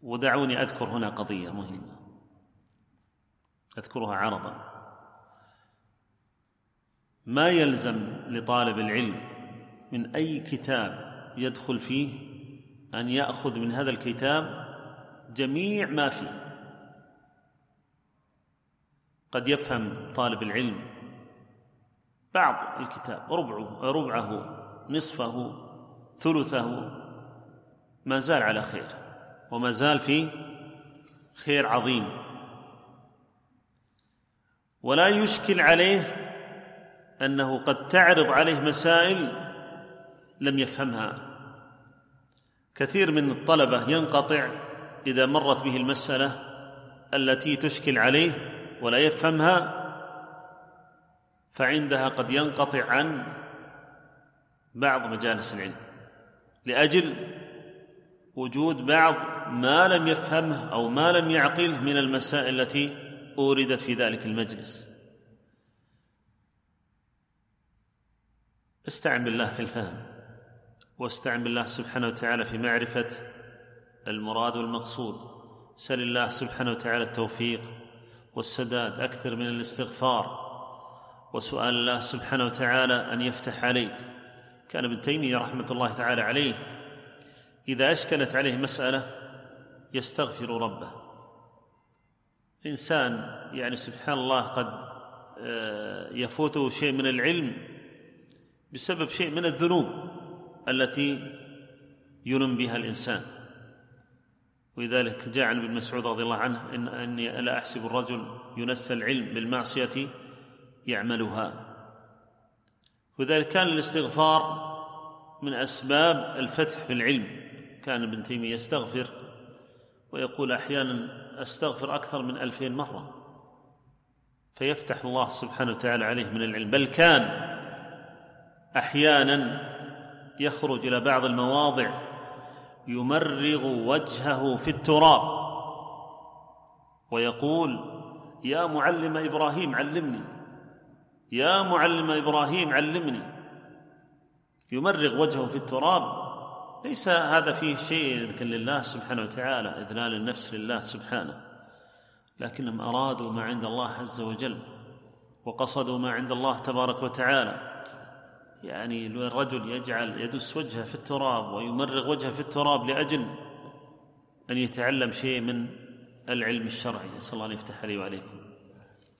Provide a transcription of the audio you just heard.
ودعوني أذكر هنا قضية مهمة أذكرها عرضا. ما يلزم لطالب العلم من أي كتاب يدخل فيه أن يأخذ من هذا الكتاب جميع ما فيه. قد يفهم طالب العلم بعض الكتاب ربعه نصفه ثلثه، ما زال على خير وما زال في خير عظيم، ولا يشكل عليه أنه قد تعرض عليه مسائل لم يفهمها. كثير من الطلبة ينقطع إذا مرت به المسألة التي تشكل عليه ولا يفهمها، فعندها قد ينقطع عن بعض مجالس العلم لأجل وجود بعض ما لم يفهمه أو ما لم يعقله من المسائل التي أوردت في ذلك المجلس. استعن بالله في الفهم، واستعن بالله سبحانه وتعالى في معرفة المراد والمقصود. سل الله سبحانه وتعالى التوفيق والسداد، أكثر من الاستغفار وسؤال الله سبحانه وتعالى أن يفتح عليك. كان ابن تيمية رحمة الله تعالى عليه إذا أشكلت عليه مسألة يستغفر ربه. إنسان يعني سبحان الله قد يفوته شيء من العلم بسبب شيء من الذنوب التي يلم بها الإنسان، ولذلك جاء عن ابن مسعود رضي الله عنه إني لا أحسب الرجل ينسى العلم بالمعصية يعملها. وذلك كان الاستغفار من أسباب الفتح في العلم. كان ابن تيمية يستغفر ويقول أحيانا أستغفر أكثر من 2000 مرة، فيفتح الله سبحانه وتعالى عليه من العلم. بل كان أحيانا يخرج إلى بعض المواضع يمرغ وجهه في التراب ويقول يا معلم إبراهيم علمني، يا معلم إبراهيم علمني، يمرغ وجهه في التراب. ليس هذا فيه شيء لكن لله سبحانه وتعالى، إذلال النفس لله سبحانه، لكنهم أرادوا ما عند الله عز وجل وقصدوا ما عند الله تبارك وتعالى. يعني الرجل يجعل يدس وجهه في التراب ويمرغ وجهه في التراب لأجل أن يتعلم شيء من العلم الشرعي. نسأل الله أن يفتح عليه وعليكم.